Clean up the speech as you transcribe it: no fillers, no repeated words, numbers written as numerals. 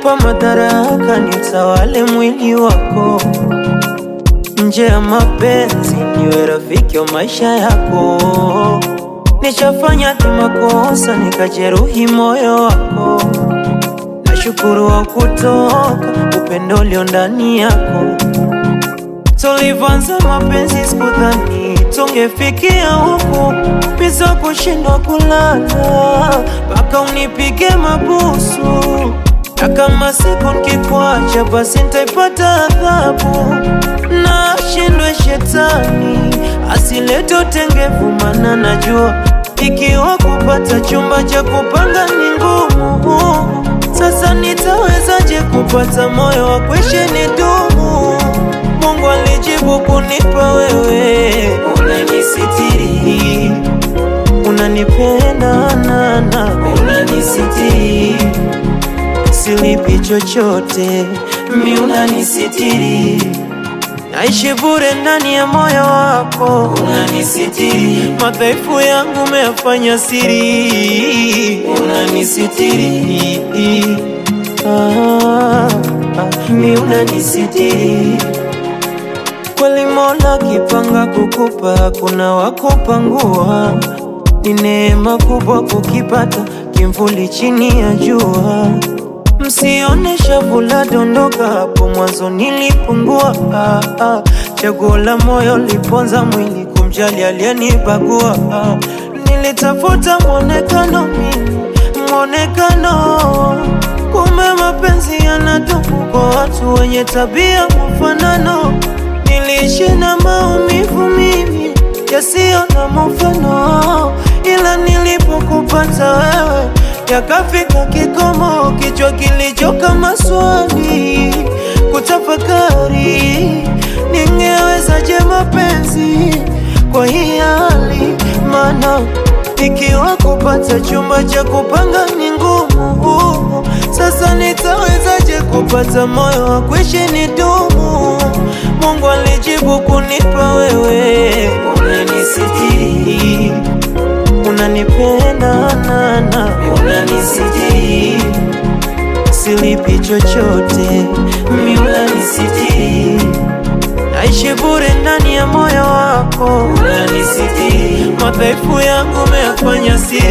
Ukinipa madaraka nitawale mwili wako, nje ya mapenzi niwe rafiki wa maisha yako. Nishafanya kimakosa nikajeruhi moyo wako, nashukuru wa kutoka upendo ulio ndani yako. Tulivanza mapenzi sikudhani tungefikia huku, bisa kushindwa kulala mpaka unipige mabusu. Na kama siku nikikuacha basi nitaipata adhabu, na shindwe shetani asilete utengevu, maana najua ikiwa kupata chumba cha kupanga ni ngumu. Sasa nitawezaje kupata moyo wa kuishi nidumu? Mungu alijibu kunipa wewe, unanisitiri, unanipenda nana, unanisitiri, silipi chochote, mi unanisitiri, naishi bure ndani ya moyo wako, unanisitiri, madhaifu yangu umeyafanya siri, unanisitiri, mi unanisitiri. Kweli Mola kipanga kukupa kuna wakupangua, ni neema kubwa kukipata kimvuli chini ya jua. Msione shavu la dondoka, hapo mwanzo nilipungua. Chaguo la moyo liponza mwili, kumjali aliyenibagua. Nilitafuta mwonekano mimi, mwonekano, kumbe mapenzi yanadumu kwa watu wenye tabia mfanano. Niliishi na maumivu mimi yasiyo na mfano, ila nilipokupata wewe yakafika kikomo. Kichwa kilichoka maswali kutafakari, ningewezaje mapenzi kwa hii hali? Maana ikiwa kupata chumba cha kupanga ni ngumu, sasa nitawezaje kupata moyo wa kuishi nidumu? Mungu alijibu kunipa wewe, unanisitiri, unanipenda nana, unanisitiri, silipi chochote, mi unanisitiri, naishi bure ndani ya moyo wako, unanisitiri, madhaifu yangu umeyafanya siri.